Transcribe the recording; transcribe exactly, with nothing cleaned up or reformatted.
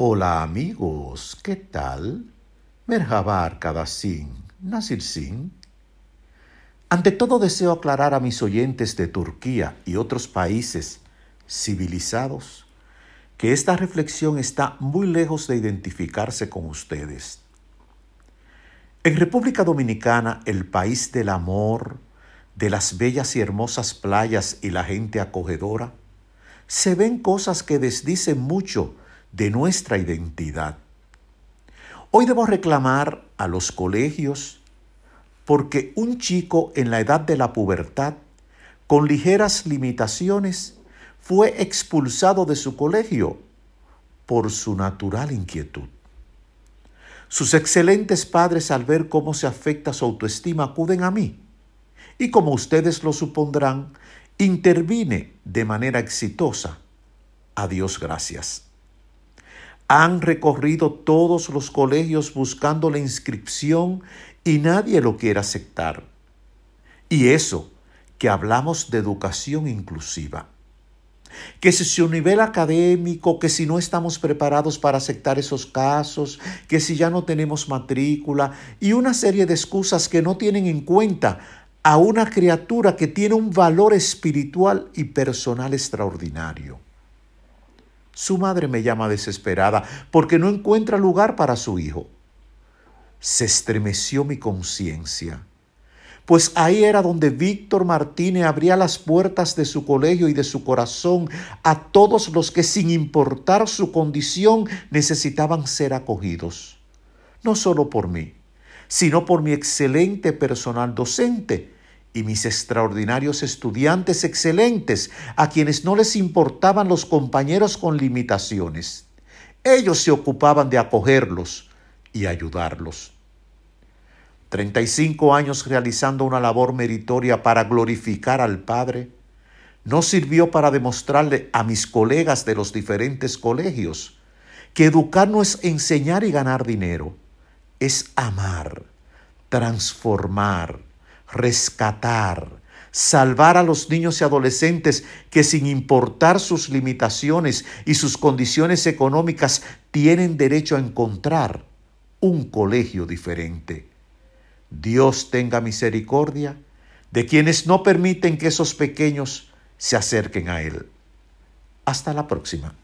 Hola amigos, ¿qué tal? Merhaba arkadaşım, nasılsın? Ante todo deseo aclarar a mis oyentes de Turquía y otros países civilizados que esta reflexión está muy lejos de identificarse con ustedes. En República Dominicana, el país del amor, de las bellas y hermosas playas y la gente acogedora, se ven cosas que desdicen mucho de nuestra identidad. Hoy debo reclamar a los colegios porque un chico en la edad de la pubertad, con ligeras limitaciones, fue expulsado de su colegio por su natural inquietud. Sus excelentes padres, al ver cómo se afecta su autoestima, acuden a mí. Y como ustedes lo supondrán, intervine de manera exitosa. A Dios gracias. Han recorrido todos los colegios buscando la inscripción y nadie lo quiere aceptar. Y eso, que hablamos de educación inclusiva. Que si su nivel académico, que si no estamos preparados para aceptar esos casos, que si ya no tenemos matrícula y una serie de excusas que no tienen en cuenta a una criatura que tiene un valor espiritual y personal extraordinario. Su madre me llama desesperada porque no encuentra lugar para su hijo. Se estremeció mi conciencia, pues ahí era donde Víctor Martínez abría las puertas de su colegio y de su corazón a todos los que, sin importar su condición, necesitaban ser acogidos. No solo por mí, sino por mi excelente personal docente y mis extraordinarios estudiantes excelentes, a quienes no les importaban los compañeros con limitaciones. Ellos se ocupaban de acogerlos y ayudarlos. treinta y cinco años realizando una labor meritoria para glorificar al Padre, no sirvió para demostrarle a mis colegas de los diferentes colegios que educar no es enseñar y ganar dinero, es amar, transformar, rescatar, salvar a los niños y adolescentes que, sin importar sus limitaciones y sus condiciones económicas, tienen derecho a encontrar un colegio diferente. Dios tenga misericordia de quienes no permiten que esos pequeños se acerquen a Él. Hasta la próxima.